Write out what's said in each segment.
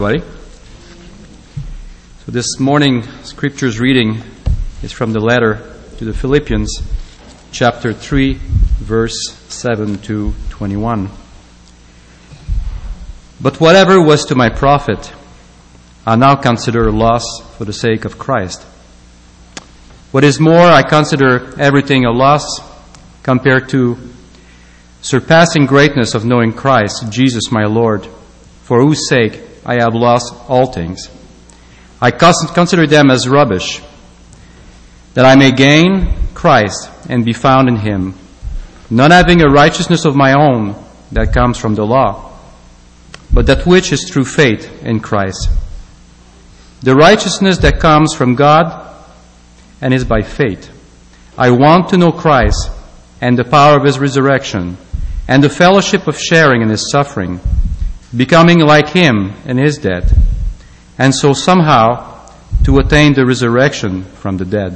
Everybody. So this morning scripture's reading is from the letter to the Philippians, chapter 3, verse 7 to 21. But whatever was to my profit, I now consider a loss for the sake of Christ. What is more, I consider everything a loss compared to surpassing greatness of knowing Christ, Jesus my Lord, for whose sake I have lost all things. I consider them as rubbish, that I may gain Christ and be found in Him, not having a righteousness of my own that comes from the law, but that which is through faith in Christ. The righteousness that comes from God and is by faith. I want to know Christ and the power of His resurrection and the fellowship of sharing in His suffering, becoming like Him in His death, and so somehow to attain the resurrection from the dead.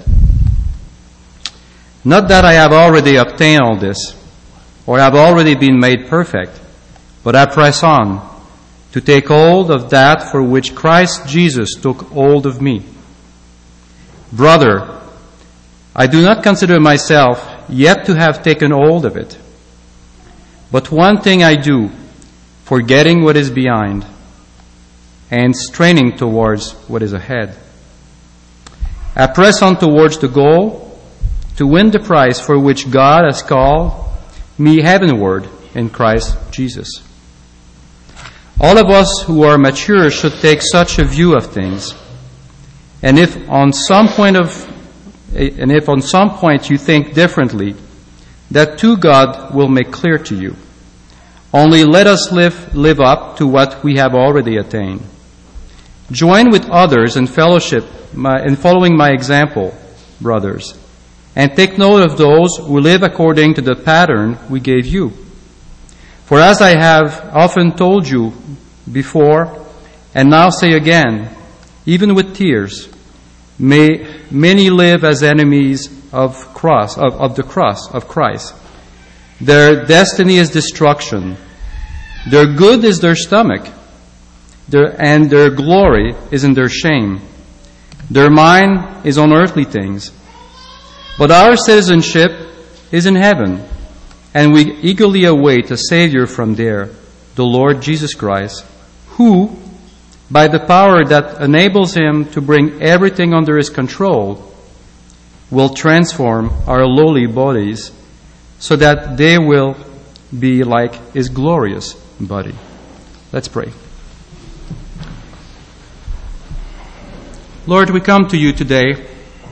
Not that I have already obtained all this, or have already been made perfect, but I press on to take hold of that for which Christ Jesus took hold of me. Brother, I do not consider myself yet to have taken hold of it. But one thing I do, forgetting what is behind and straining towards what is ahead. I press on towards the goal to win the prize for which God has called me heavenward in Christ Jesus. All of us who are mature should take such a view of things. And if on some point you think differently, that too God will make clear to you. Only let us live up to what we have already attained. Join with others in fellowship in following my example, brothers, and take note of those who live according to the pattern we gave you. For as I have often told you before, and now say again, even with tears, may many live as enemies of the cross of Christ. Their destiny is destruction. Their good is their stomach, and their glory is in their shame. Their mind is on earthly things. But our citizenship is in heaven, and we eagerly await a Savior from there, the Lord Jesus Christ, who, by the power that enables Him to bring everything under His control, will transform our lowly bodies so that they will be like His glorious body. Let's pray. Lord, we come to You today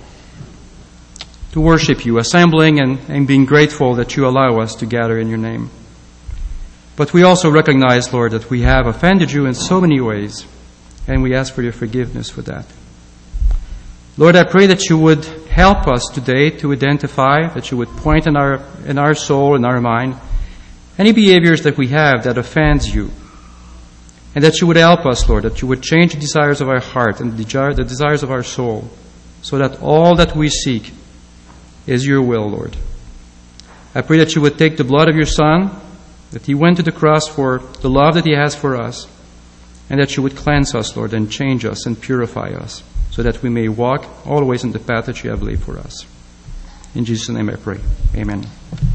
to worship You, assembling and being grateful that You allow us to gather in Your name. But we also recognize, Lord, that we have offended You in so many ways, and we ask for Your forgiveness for that. Lord, I pray that You would help us today to identify, that You would point in our soul, in our mind, any behaviors that we have that offends You. And that You would help us, Lord, that You would change the desires of our heart and the desires of our soul, so that all that we seek is Your will, Lord. I pray that You would take the blood of Your Son, that He went to the cross for the love that He has for us, and that You would cleanse us, Lord, and change us and purify us, so that we may walk always in the path that You have laid for us. In Jesus' name I pray. Amen.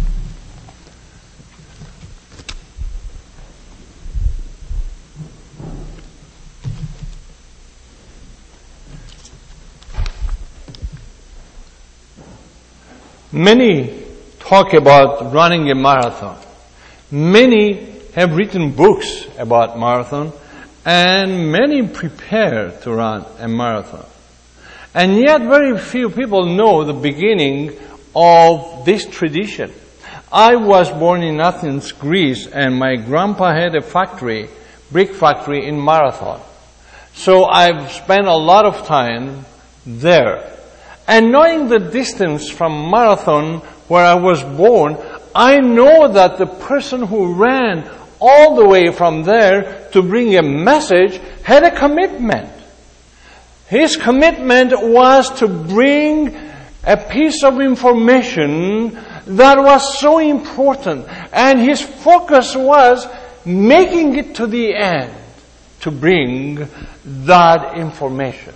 Many talk about running a marathon. Many have written books about marathon, and many prepare to run a marathon. And yet very few people know the beginning of this tradition. I was born in Athens, Greece, and my grandpa had a factory, brick factory in Marathon. So I've spent a lot of time there. And knowing the distance from Marathon, where I was born, I know that the person who ran all the way from there to bring a message had a commitment. His commitment was to bring a piece of information that was so important. And his focus was making it to the end. to bring that information.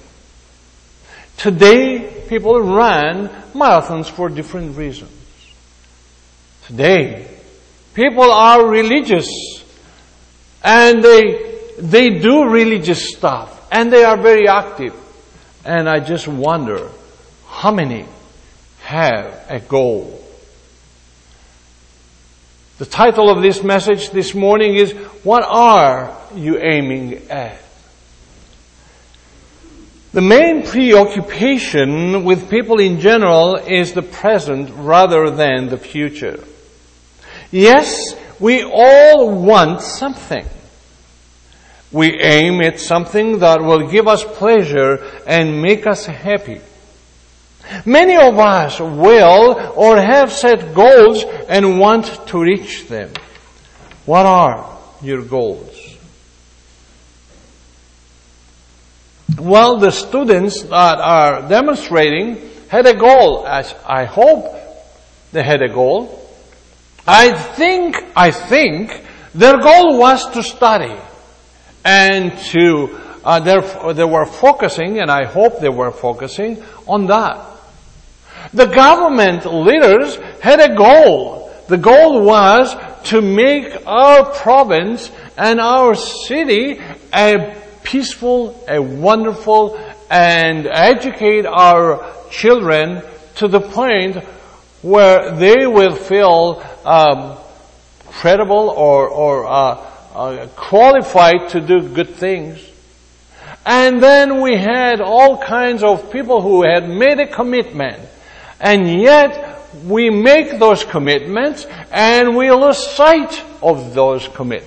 Today, people run marathons for different reasons. Today, people are religious and they do religious stuff and they are very active. And I just wonder how many have a goal. The title of this message this morning is, what are you aiming at? The main preoccupation with people in general is the present rather than the future. Yes, we all want something. We aim at something that will give us pleasure and make us happy. Many of us will or have set goals and want to reach them. What are your goals? Well, the students that are demonstrating had a goal. I hope they had a goal. I think their goal was to study and to, they were focusing, and I hope they were focusing on that. The government leaders had a goal. The goal was to make our province and our city a peaceful, a wonderful, and educate our children to the point where they will feel credible or qualified to do good things. And then we had all kinds of people who had made a commitment. And yet we make those commitments and we lose sight of those commitments.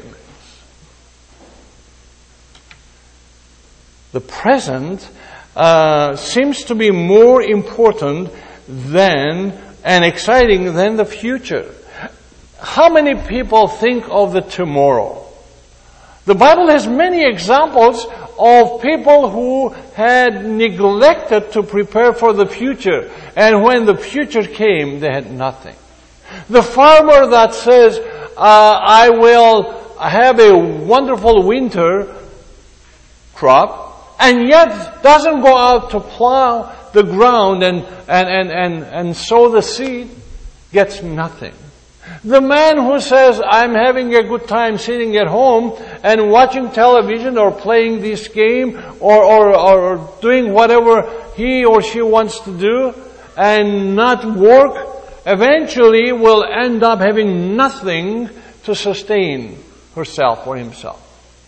The present seems to be more important than and exciting than the future. How many people think of the tomorrow? The Bible has many examples of people who had neglected to prepare for the future. And when the future came, they had nothing. The farmer that says, I will have a wonderful winter crop, and yet doesn't go out to plow the ground and sow the seed, gets nothing. The man who says, I'm having a good time sitting at home and watching television or playing this game or doing whatever he or she wants to do and not work, eventually will end up having nothing to sustain herself or himself.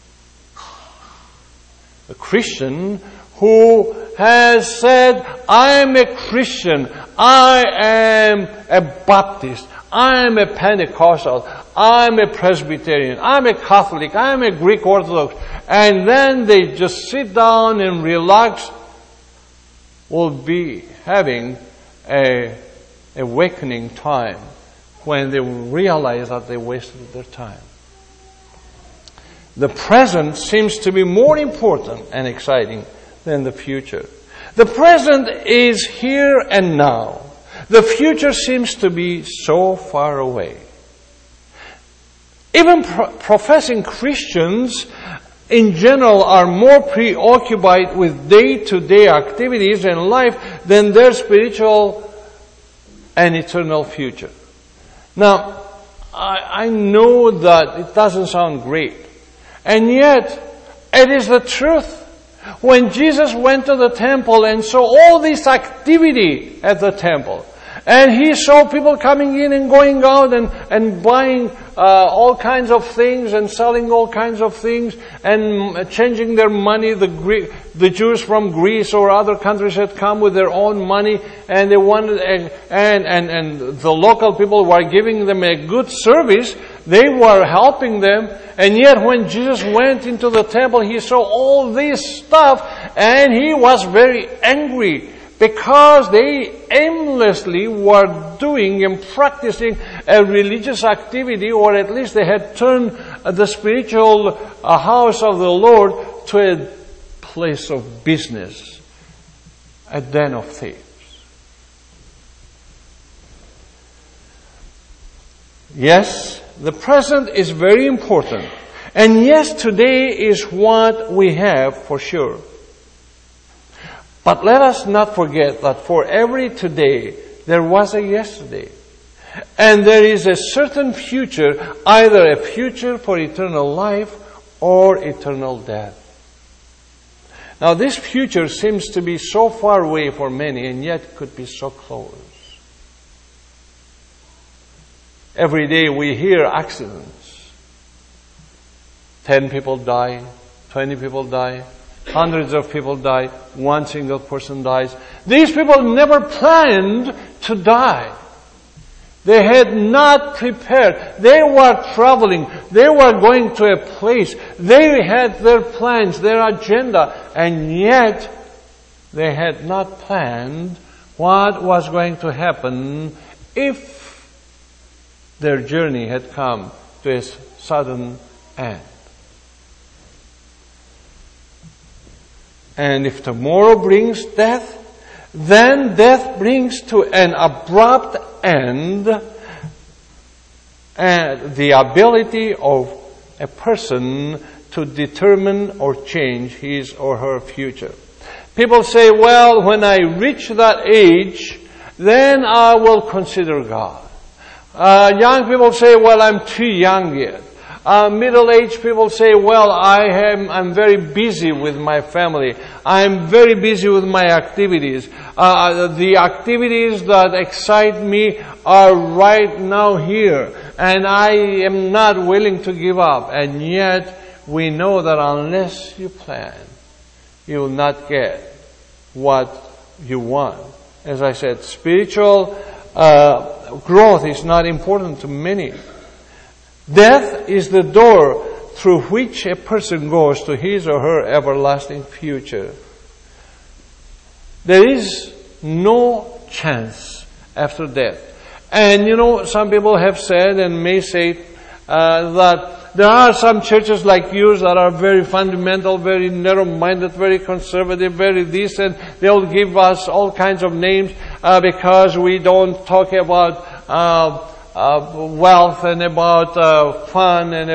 A Christian who has said, I'm a Christian, I am a Baptist, I'm a Pentecostal, I'm a Presbyterian, I'm a Catholic, I'm a Greek Orthodox, and then they just sit down and relax, will be having a awakening time when they realize that they wasted their time. The present seems to be more important and exciting than the future. The present is here and now. The future seems to be so far away. Even professing Christians in general are more preoccupied with day-to-day activities in life than their spiritual and eternal future. Now, I know that it doesn't sound great. And yet, it is the truth. When Jesus went to the temple and saw all this activity at the temple, and he saw people coming in and going out and buying all kinds of things and selling all kinds of things and changing their money. The Jews from Greece or other countries had come with their own money and they wanted, and the local people were giving them a good service. They were helping them. And yet when Jesus went into the temple, he saw all this stuff and he was very angry because they aimlessly were doing and practicing a religious activity, or at least they had turned the spiritual house of the Lord to a place of business, a den of thieves. Yes, the present is very important. And yes, today is what we have for sure. But let us not forget that for every today, there was a yesterday. And there is a certain future, either a future for eternal life or eternal death. Now this future seems to be so far away for many and yet could be so close. Every day we hear accidents. 10 people die, 20 people die, hundreds of people die, one single person dies. These people never planned to die. They had not prepared. They were traveling. They were going to a place. They had their plans, their agenda, and yet they had not planned what was going to happen if their journey had come to a sudden end. And if tomorrow brings death, then death brings to an abrupt end and the ability of a person to determine or change his or her future. People say, well, when I reach that age, then I will consider God. Young people say, well, I'm too young yet. Middle-aged people say, well, I'm very busy with my family. I'm very busy with my activities. The activities that excite me are right now here, and I am not willing to give up. And yet, we know that unless you plan, you will not get what you want. As I said, spiritual growth is not important to many. Death is the door through which a person goes to his or her everlasting future. There is no chance after death. And some people have said and may say that there are some churches like yours that are very fundamental, very narrow-minded, very conservative, very decent. They'll give us all kinds of names because we don't talk about wealth and about fun and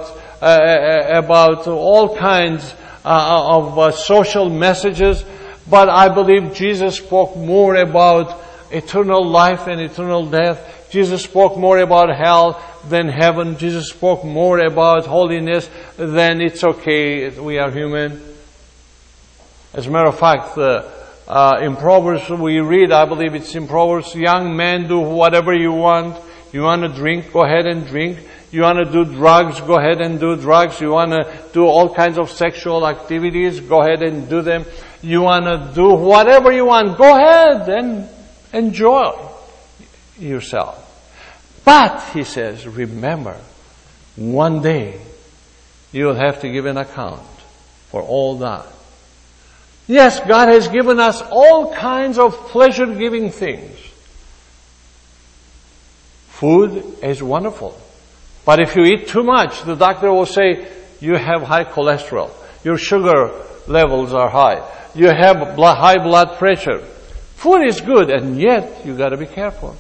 about all kinds of social messages. But I believe Jesus spoke more about eternal life and eternal death. Jesus spoke more about hell than heaven. Jesus spoke more about holiness than it's okay, we are human. As a matter of fact, in Proverbs we read, I believe it's in Proverbs, young men, do whatever you want. You want to drink, go ahead and drink. You want to do drugs, go ahead and do drugs. You want to do all kinds of sexual activities, go ahead and do them. You want to do whatever you want, go ahead and enjoy yourself. But, he says, remember, one day you'll have to give an account for all that. Yes, God has given us all kinds of pleasure-giving things. Food is wonderful. But if you eat too much, the doctor will say, you have high cholesterol. Your sugar levels are high. You have high blood pressure. Food is good, and yet you got to be careful.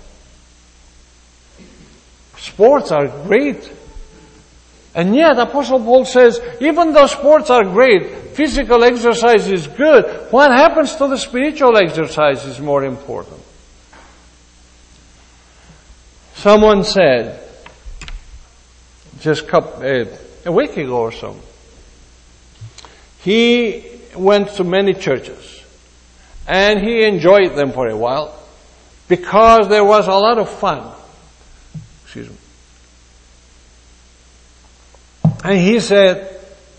Sports are great. And yet, Apostle Paul says, even though sports are great, physical exercise is good, what happens to the spiritual exercise is more important. Someone said, just a week ago or so, he went to many churches and he enjoyed them for a while because there was a lot of fun. Excuse me. And he said,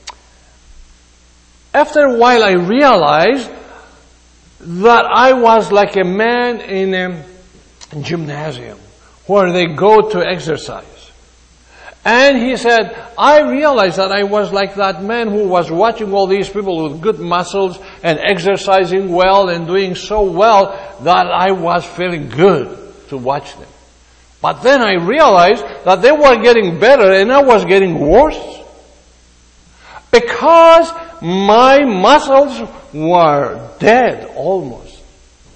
after a while I realized that I was like a man in a gymnasium where they go to exercise. And he said, I realized that I was like that man who was watching all these people with good muscles and exercising well and doing so well that I was feeling good to watch them. But then I realized that they were getting better and I was getting worse. Because my muscles were dead almost.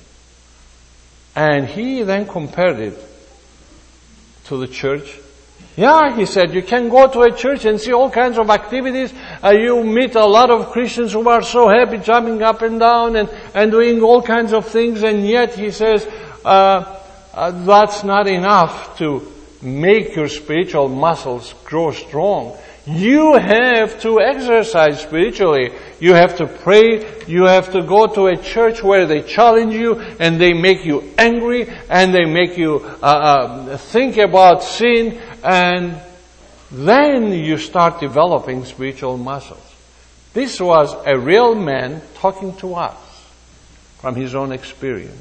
And he then compared it to the church Yeah, he said, you can go to a church and see all kinds of activities. You meet a lot of Christians who are so happy, jumping up and down and doing all kinds of things. And yet, he says, that's not enough to make your spiritual muscles grow strong. You have to exercise spiritually. You have to pray. You have to go to a church where they challenge you and they make you angry and they make you think about sin, and then you start developing spiritual muscles. This was a real man talking to us from his own experience.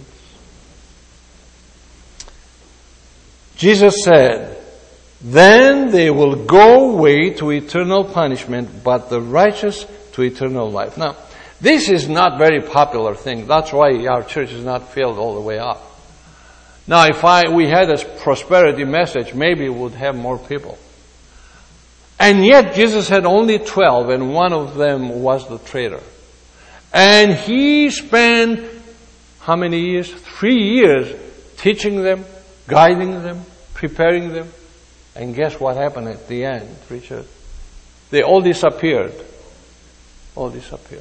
Jesus said, then they will go away to eternal punishment, but the righteous to eternal life. Now, this is not very popular thing. That's why our church is not filled all the way up. Now, if we had a prosperity message, maybe we would have more people. And yet, Jesus had only 12, and one of them was the traitor. And he spent, how many years? 3 years teaching them, guiding them, preparing them. And guess what happened at the end, Richard? They all disappeared. All disappeared.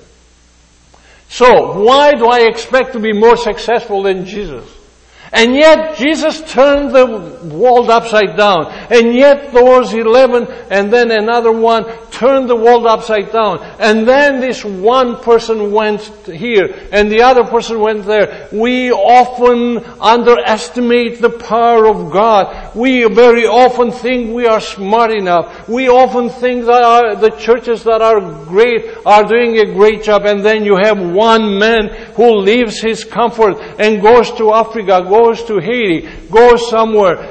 So, why do I expect to be more successful than Jesus? And yet, Jesus turned the world upside down. And yet, those 11 and then another one turned the world upside down. And then this one person went here and the other person went there. We often underestimate the power of God. We very often think we are smart enough. We often think that the churches that are great are doing a great job. And then you have one man who leaves his comfort and goes to Africa, goes to Haiti, goes somewhere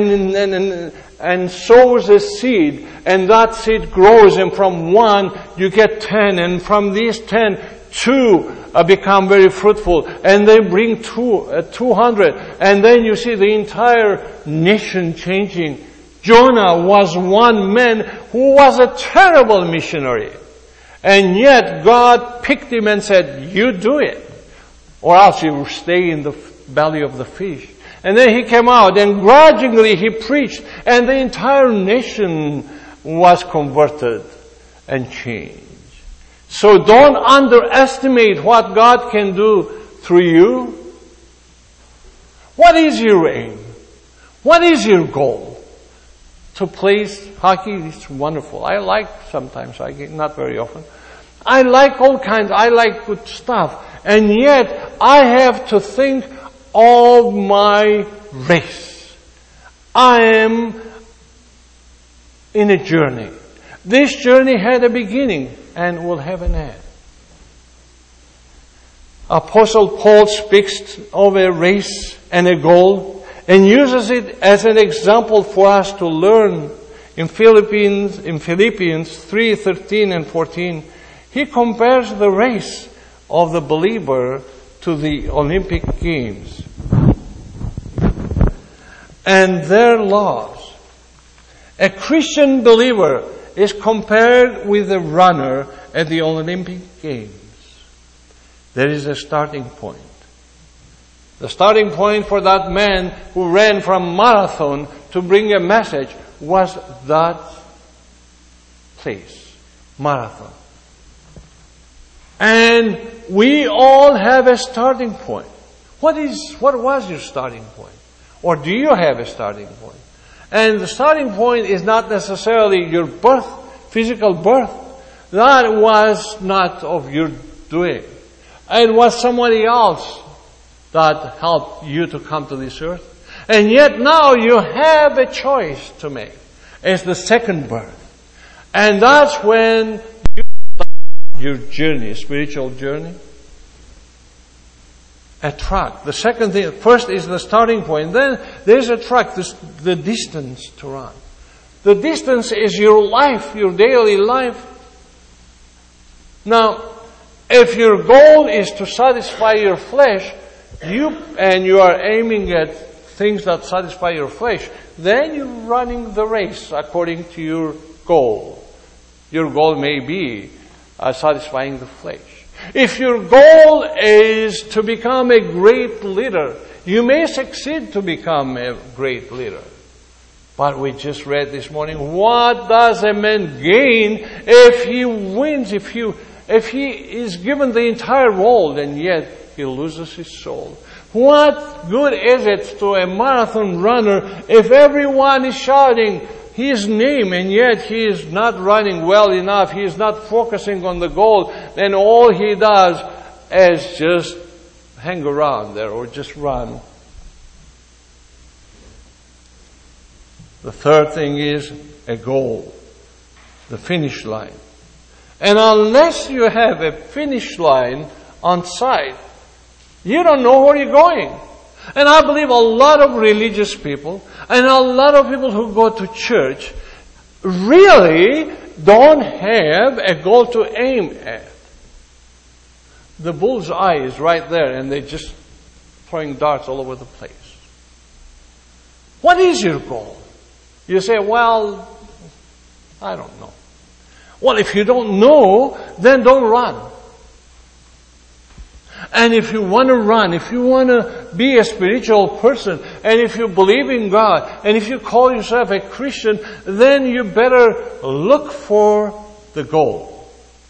and sows a seed, and that seed grows, and from 1 you get 10, and from these 10, 2 become very fruitful, and they bring 200, and then you see the entire nation changing. Jonah was one man who was a terrible missionary, and yet God picked him and said, you do it, or else you will stay in the belly of the fish. And then he came out and grudgingly he preached, and the entire nation was converted and changed. So don't underestimate what God can do through you. What is your aim? What is your goal? To play hockey is wonderful. I like sometimes hockey, not very often. I like all kinds, I like good stuff. And yet I have to think of my race. I am in a journey. This journey had a beginning and will have an end. Apostle Paul speaks of a race and a goal and uses it as an example for us to learn. In Philippians 3:13 and 14, he compares the race of the believer to the Olympic Games and their laws. A Christian believer is compared with a runner at the Olympic Games. There is a starting point. The starting point for that man who ran from marathon to bring a message was that place, marathon. And we all have a starting point. What was your starting point? Or do you have a starting point? And the starting point is not necessarily your birth, physical birth. That was not of your doing. It was somebody else that helped you to come to this earth. And yet now you have a choice to make. It's the second birth. And that's when you start your journey, spiritual journey. A track. The second thing, first is the starting point. Then there's a track, the distance to run. The distance is your life, your daily life. Now, if your goal is to satisfy your flesh, you are aiming at things that satisfy your flesh, then you're running the race according to your goal. Your goal may be satisfying the flesh. If your goal is to become a great leader, you may succeed to become a great leader. But we just read this morning, what does a man gain if he wins, if he is given the entire world and yet he loses his soul? What good is it to a marathon runner if everyone is shouting his name and yet he is not running well enough, he is not focusing on the goal, then all he does is just hang around there or just run. The third thing is a goal, the finish line. And unless you have a finish line on sight, you don't know where you're going. And I believe a lot of religious people and a lot of people who go to church really don't have a goal to aim at. The bull's eye is right there and they're just throwing darts all over the place. What is your goal? You say, well, I don't know. Well, if you don't know, then don't run. And if you want to run, if you want to be a spiritual person, and if you believe in God, and if you call yourself a Christian, then you better look for the goal.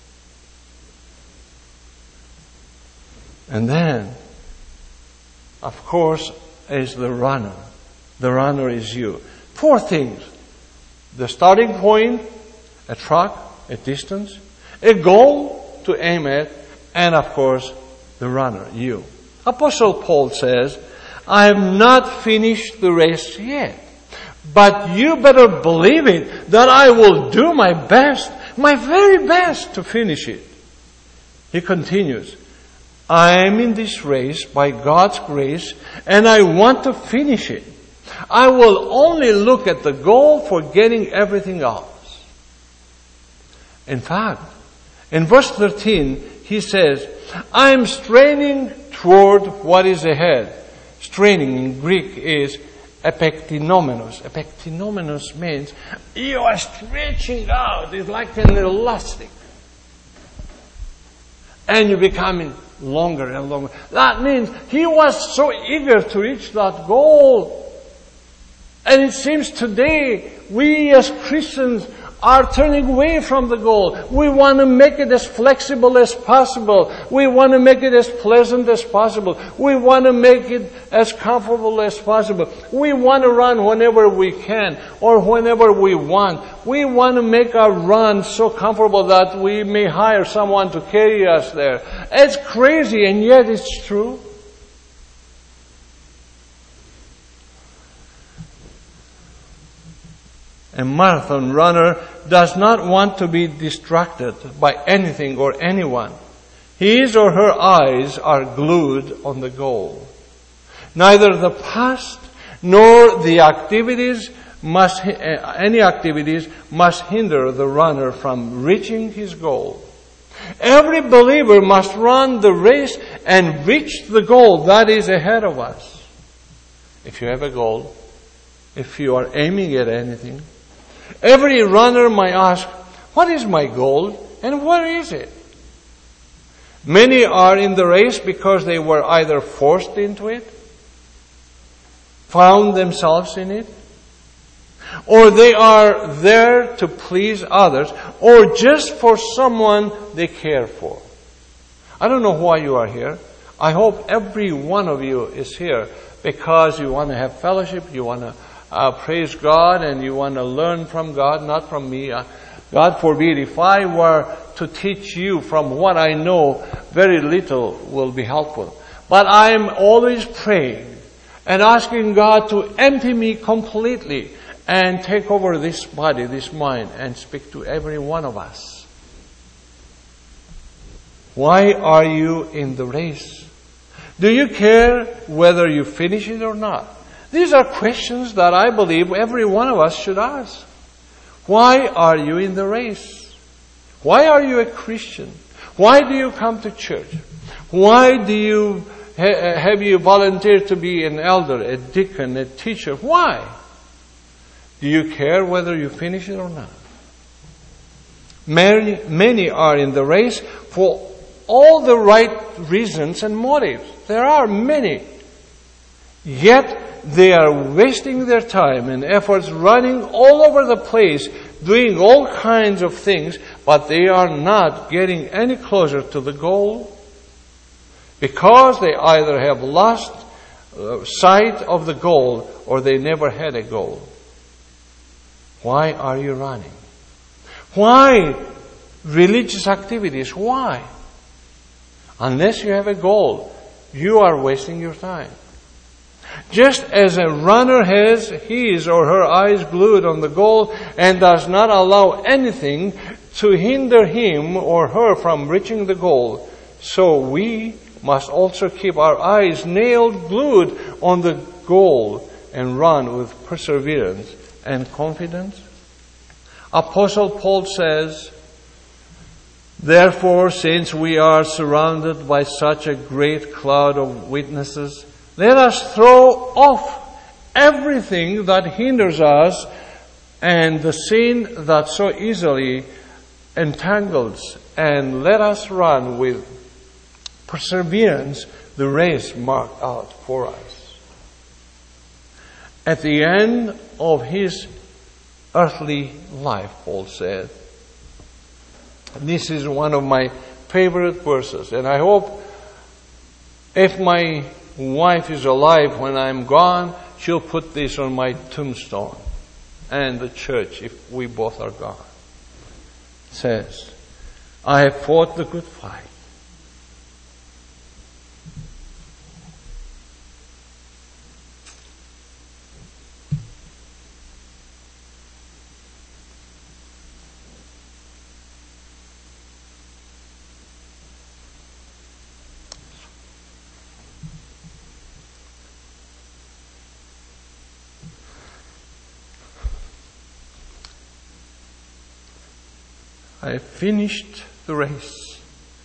And then, of course, is the runner. The runner is you. 4 things. The starting point, a track, a distance, a goal to aim at, and of course, the runner, you. Apostle Paul says, I have not finished the race yet, but you better believe it that I will do my best, my very best to finish it. He continues, I am in this race by God's grace, and I want to finish it. I will only look at the goal, forgetting everything else. In fact, in verse 13, he says, I am straining toward what is ahead. Straining in Greek is epektinommenos. Epektinommenos means you are stretching out. It's like an elastic. And you're becoming longer and longer. That means he was so eager to reach that goal. And it seems today we as Christians are turning away from the goal. We want to make it as flexible as possible. We want to make it as pleasant as possible. We want to make it as comfortable as possible. We want to run whenever we can or whenever we want. We want to make our run so comfortable that we may hire someone to carry us there. It's crazy, and yet it's true. A marathon runner does not want to be distracted by anything or anyone. His or her eyes are glued on the goal. Neither the past nor the any activities must hinder the runner from reaching his goal. Every believer must run the race and reach the goal that is ahead of us. If you have a goal, if you are aiming at anything, every runner might ask, what is my goal and where is it? Many are in the race because they were either forced into it, found themselves in it, or they are there to please others, or just for someone they care for. I don't know why you are here. I hope every one of you is here because you want to have fellowship, you want to praise God, and you want to learn from God, not from me. God forbid, if I were to teach you from what I know, very little will be helpful. But I am always praying and asking God to empty me completely and take over this body, this mind, and speak to every one of us. Why are you in the race? Do you care whether you finish it or not? These are questions that I believe every one of us should ask. Why are you in the race? Why are you a Christian? Why do you come to church? Why do you have you volunteered to be an elder, a deacon, a teacher? Why? Do you care whether you finish it or not? Many are in the race for all the right reasons and motives. There are many. Yet, they are wasting their time and efforts running all over the place, doing all kinds of things, but they are not getting any closer to the goal because they either have lost sight of the goal or they never had a goal. Why are you running? Why religious activities? Why? Unless you have a goal, you are wasting your time. Just as a runner has his or her eyes glued on the goal and does not allow anything to hinder him or her from reaching the goal, so we must also keep our eyes nailed glued on the goal and run with perseverance and confidence. Apostle Paul says, "Therefore, since we are surrounded by such a great cloud of witnesses, let us throw off everything that hinders us and the sin that so easily entangles, and let us run with perseverance the race marked out for us." At the end of his earthly life, Paul said, this is one of my favorite verses, and I hope if my wife is alive when I'm gone, she'll put this on my tombstone, and the church if we both are gone. It says, "I have fought the good fight. I have finished the race.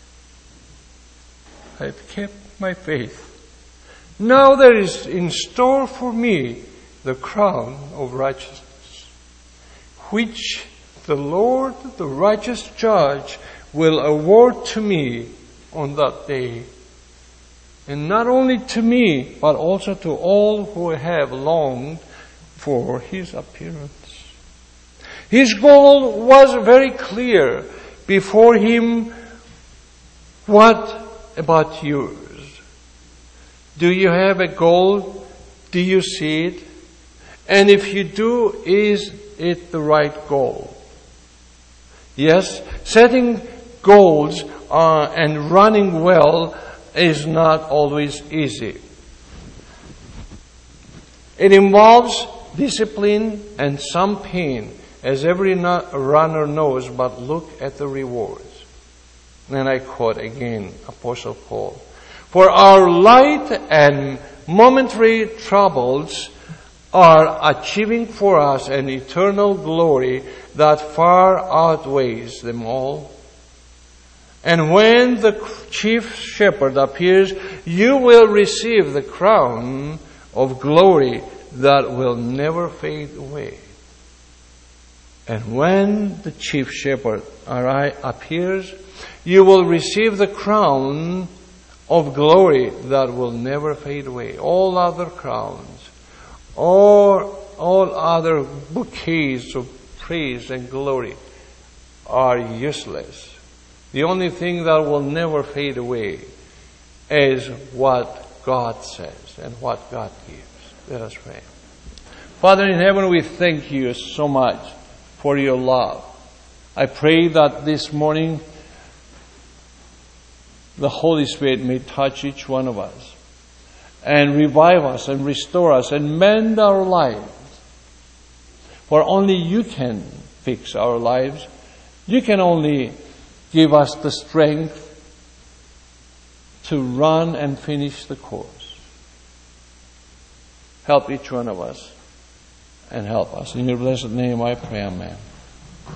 I have kept my faith. Now there is in store for me the crown of righteousness, which the Lord, the righteous judge, will award to me on that day. And not only to me, but also to all who have longed for his appearance." His goal was very clear before him. What about yours? Do you have a goal? Do you see it? And if you do, is it the right goal? Yes, setting goals and running well is not always easy. It involves discipline and some pain, as every runner knows, but look at the rewards. And I quote again Apostle Paul, "For our light and momentary troubles are achieving for us an eternal glory that far outweighs them all. And when the chief shepherd appears, you will receive the crown of glory that will never fade away." And when the chief shepherd appears, you will receive the crown of glory that will never fade away. All other crowns, all other bouquets of praise and glory are useless. The only thing that will never fade away is what God says and what God gives. Let us pray. Father in heaven, we thank you so much for your love. I pray that this morning the Holy Spirit may touch each one of us and revive us and restore us and mend our lives. For only you can fix our lives. You can only give us the strength to run and finish the course. Help each one of us and help us. In your blessed name I pray, amen.